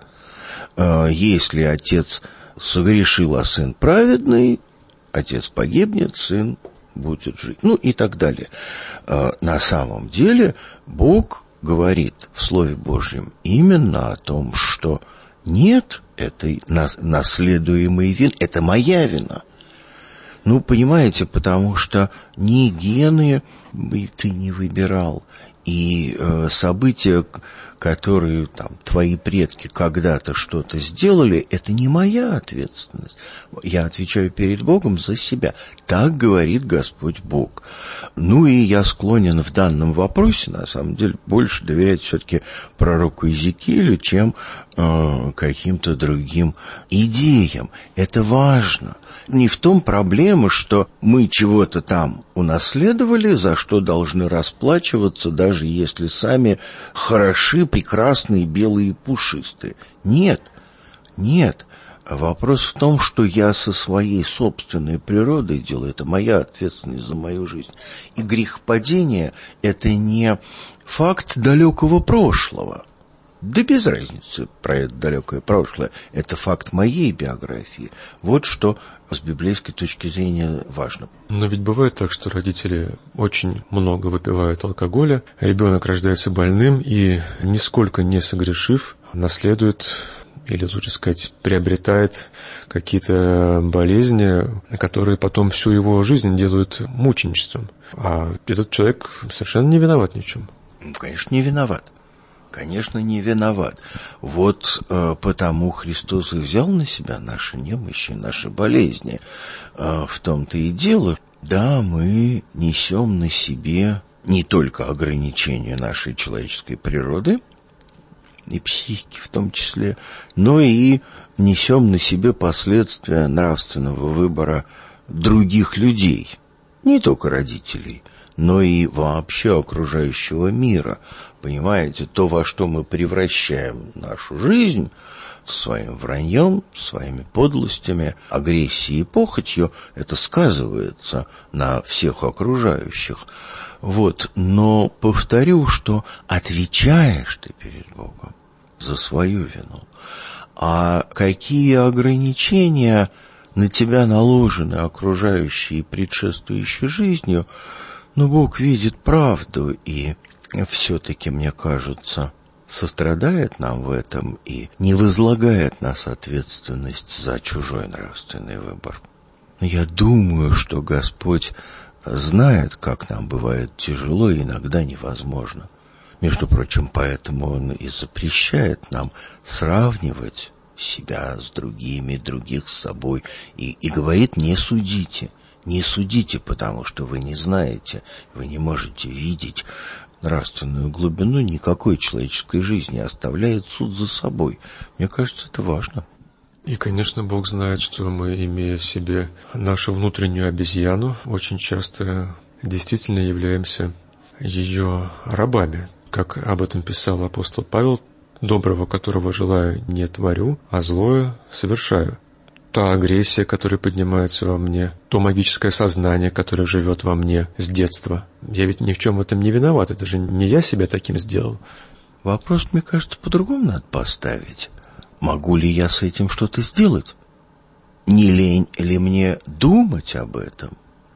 Если Отец согрешил, а Сын праведный, Отец погибнет, Сын будет жить. Ну и так далее. На самом деле Бог говорит в Слове Божьем именно о том, что нет этой наследуемой вины, это моя вина. Ну, понимаете, потому что ни гены ты не выбирал, и э, события, которые там твои предки когда-то что-то сделали, это не моя ответственность. Я отвечаю перед Богом за себя. Так говорит Господь Бог. Ну и я склонен в данном вопросе, на самом деле, больше доверять все-таки пророку Иезекиилю, чем э, каким-то другим идеям. Это важно. Не в том проблема, что мы чего-то там унаследовали, за что должны расплачиваться, даже если сами хороши, прекрасные, белые и пушистые. Нет, нет. Вопрос в том, что я со своей собственной природой делаю. Это моя ответственность за мою жизнь. И грехопадение – это не факт далекого прошлого. Да без разницы про это далекое прошлое. Это факт моей биографии. Вот что с библейской точки зрения важно. Но ведь бывает так, что родители очень много выпивают алкоголя, ребенок рождается больным и, нисколько не согрешив, наследует, или лучше сказать, приобретает какие-то болезни, которые потом всю его жизнь делают мученичеством. А этот человек совершенно не виноват ни в чем. Ну, конечно, не виноват. Конечно, не виноват. Вот э, потому Христос и взял на себя наши немощи, наши болезни. Э, в том-то и дело, да, мы несем на себе не только ограничения нашей человеческой природы, и психики в том числе, но и несем на себе последствия нравственного выбора других людей, не только родителей, но и вообще окружающего мира. Понимаете, то, во что мы превращаем нашу жизнь своим враньем, своими подлостями, агрессией и похотью, это сказывается на всех окружающих. Вот, но повторю, что отвечаешь ты перед Богом за свою вину. А какие ограничения на тебя наложены окружающей и предшествующей жизнью, но Бог видит правду и все-таки, мне кажется, сострадает нам в этом и не возлагает нас ответственность за чужой нравственный выбор. Я думаю, что Господь знает, как нам бывает тяжело и иногда невозможно. Между прочим, поэтому Он и запрещает нам сравнивать себя с другими, других с собой, и, и говорит: не судите, не судите, потому что вы не знаете, вы не можете видеть нравственную глубину никакой человеческой жизни, оставляет суд за собой. Мне кажется, это важно. И, конечно, Бог знает, что мы, имея в себе нашу внутреннюю обезьяну, очень часто действительно являемся ее рабами. Как об этом писал апостол Павел: «Доброго, которого желаю, не творю, а злое совершаю». Та агрессия, которая поднимается во мне, то магическое сознание, которое живет во мне с детства. Я ведь ни в чем в этом не виноват, это же не я себя таким сделал. Вопрос, мне кажется, по-другому надо поставить. Могу ли я с этим что-то сделать? Не лень ли мне думать об этом?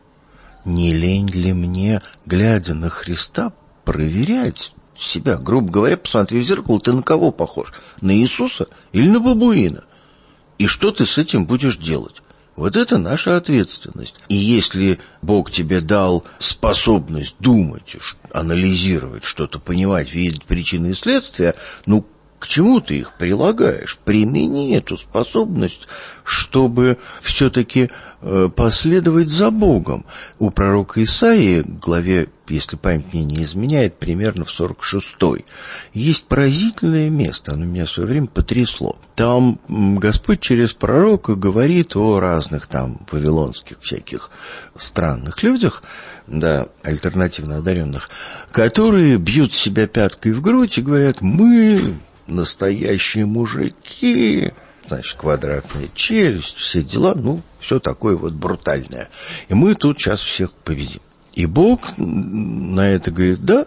Не лень ли мне, глядя на Христа, проверять себя? Грубо говоря, посмотри в зеркало, ты на кого похож? На Иисуса или на бабуина? И что ты с этим будешь делать? Вот это наша ответственность. И если Бог тебе дал способность думать, анализировать, что-то понимать, видеть причины и следствия, ну, к чему ты их прилагаешь? Примени эту способность, чтобы все-таки э, последовать за Богом. У пророка Исаии, в главе, если память мне не изменяет, примерно в сорок шестой, есть поразительное место, оно меня в свое время потрясло. Там Господь через пророка говорит о разных там вавилонских всяких странных людях, да, альтернативно одаренных, которые бьют себя пяткой в грудь и говорят: мы настоящие мужики, значит, квадратная челюсть, все дела, ну, все такое вот брутальное. И мы тут сейчас всех победим. И Бог на это говорит: да,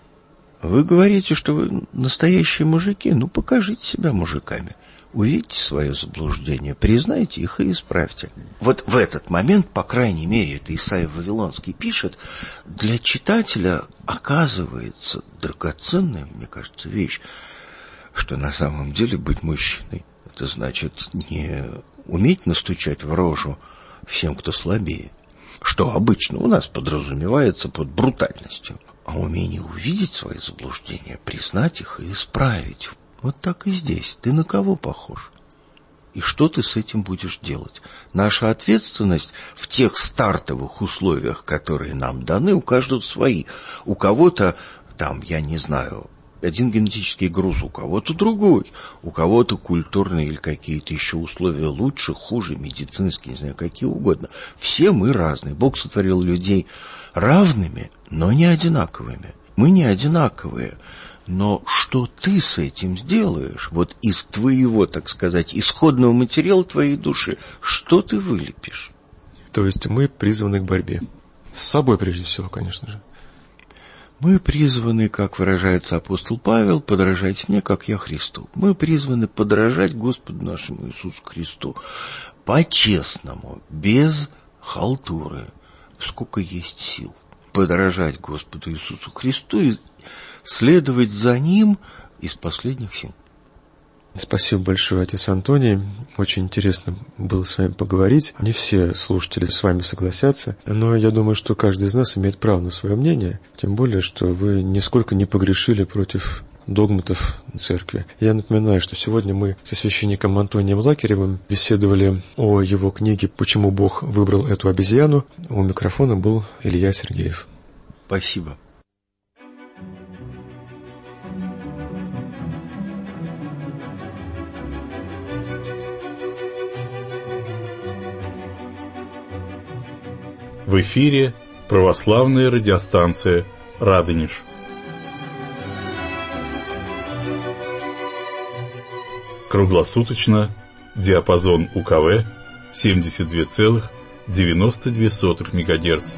вы говорите, что вы настоящие мужики, ну, покажите себя мужиками. Увидите свое заблуждение, признайте их и исправьте. Вот в этот момент, по крайней мере, это Исаия Вавилонский пишет, для читателя оказывается драгоценная, мне кажется, вещь, что на самом деле быть мужчиной — это значит не уметь настучать в рожу всем, кто слабее, что обычно у нас подразумевается под брутальностью, а умение увидеть свои заблуждения, признать их и исправить. Вот так и здесь. Ты на кого похож? И что ты с этим будешь делать? Наша ответственность в тех стартовых условиях, которые нам даны, у каждого свои. У кого-то там, я не знаю, один генетический груз, у кого-то другой, у кого-то культурные или какие-то еще условия лучше, хуже, медицинские, не знаю, какие угодно. Все мы разные. Бог сотворил людей равными, но не одинаковыми. Мы не одинаковые. Но что ты с этим сделаешь? Вот из твоего, так сказать, исходного материала твоей души, что ты вылепишь? То есть мы призваны к борьбе. С собой, прежде всего, конечно же. Мы призваны, как выражается апостол Павел, подражать мне, как я Христу. Мы призваны подражать Господу нашему Иисусу Христу по-честному, без халтуры, сколько есть сил. Подражать Господу Иисусу Христу и следовать за Ним из последних сил. Спасибо большое, отец Антоний. Очень интересно было с вами поговорить. Не все слушатели с вами согласятся, но я думаю, что каждый из нас имеет право на свое мнение, тем более, что вы нисколько не погрешили против догматов церкви. Я напоминаю, что сегодня мы со священником Антонием Лакеревым беседовали о его книге «Почему Бог выбрал эту обезьяну». У микрофона был Илья Сергеев. Спасибо. В эфире православная радиостанция «Радонеж». Круглосуточно, диапазон УКВ семьдесят два целых девяносто две сотых мегагерц.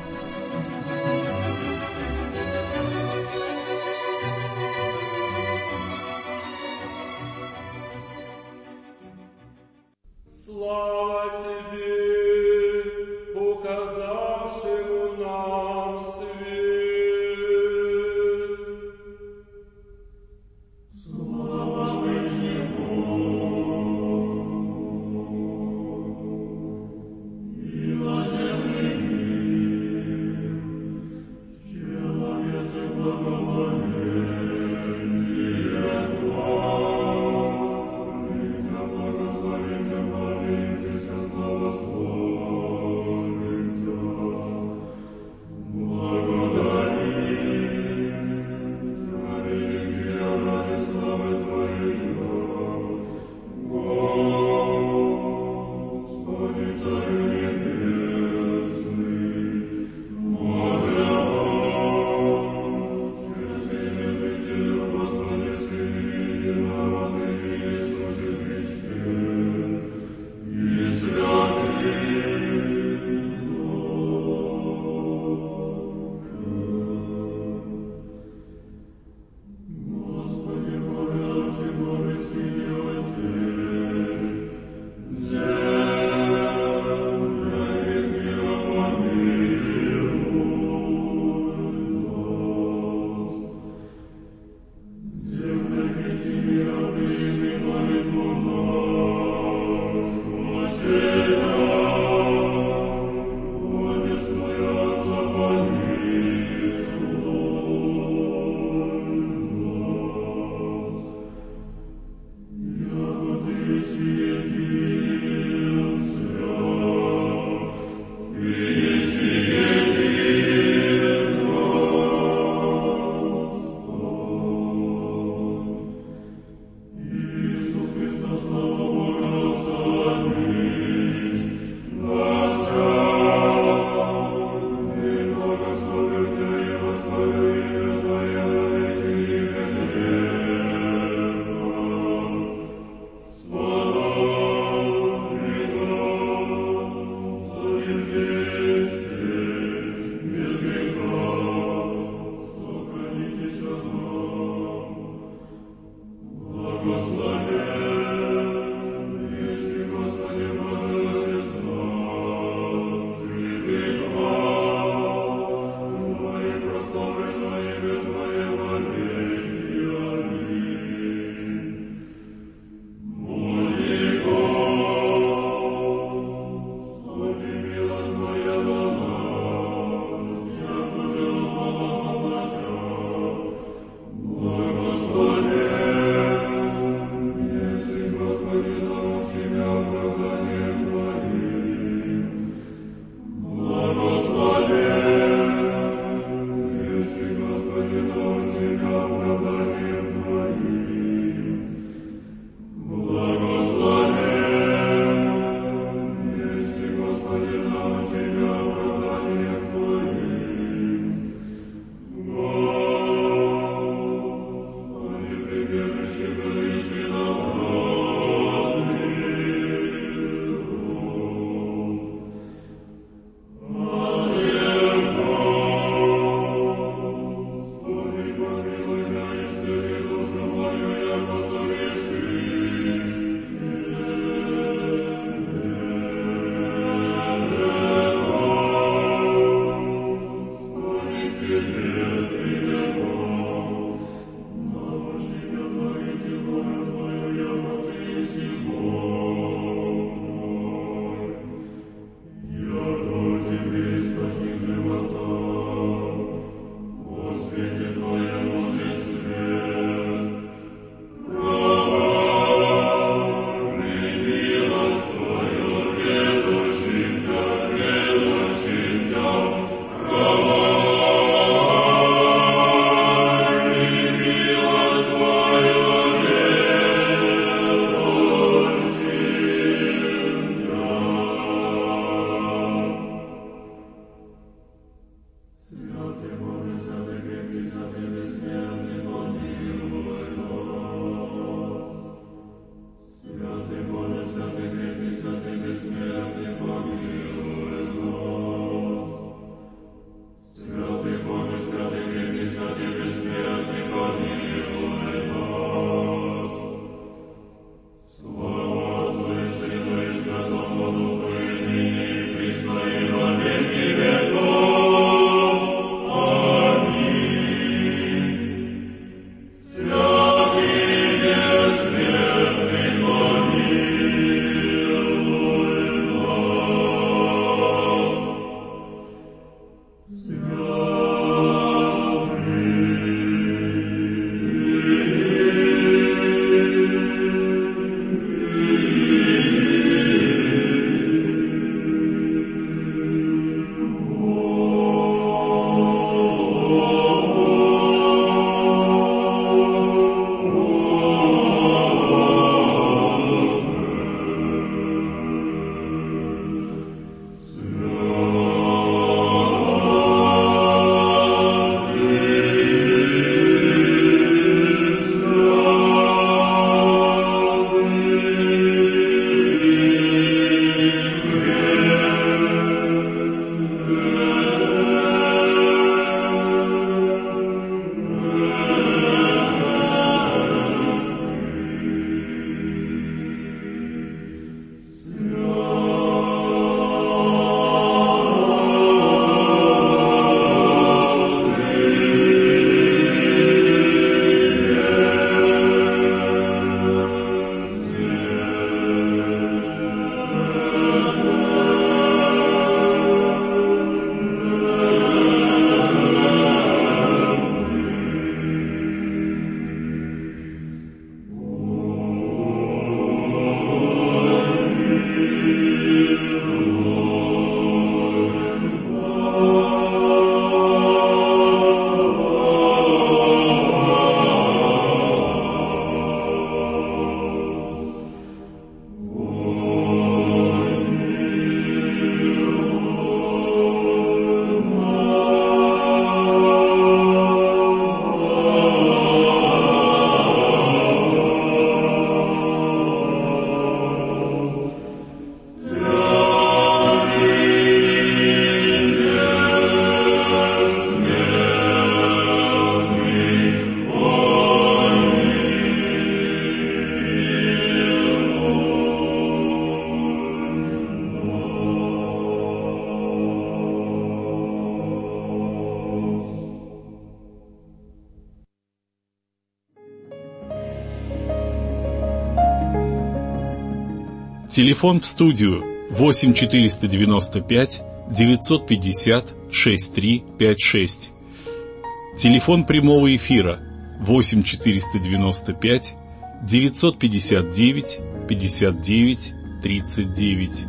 Телефон в студию восемь четыреста девяносто пять девятьсот пятьдесят шестьдесят три пятьдесят шесть. Телефон прямого эфира восемь четыреста девяносто пять девятьсот пятьдесят девять пятьдесят девять тридцать девять.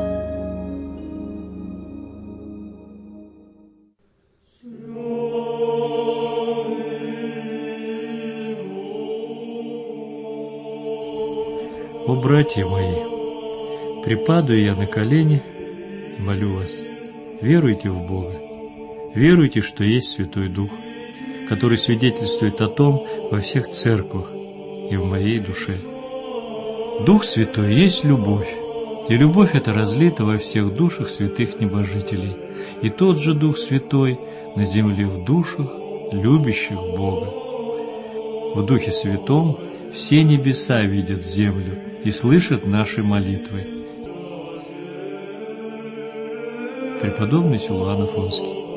О, братья мои, припадаю я на колени и молю вас, веруйте в Бога, веруйте, что есть Святой Дух, который свидетельствует о том во всех церквах и в моей душе. Дух Святой есть любовь, и любовь эта разлита во всех душах святых небожителей, и тот же Дух Святой на земле в душах любящих Бога. В Духе Святом все небеса видят землю и слышат наши молитвы. Преподобный Силуан Афонский.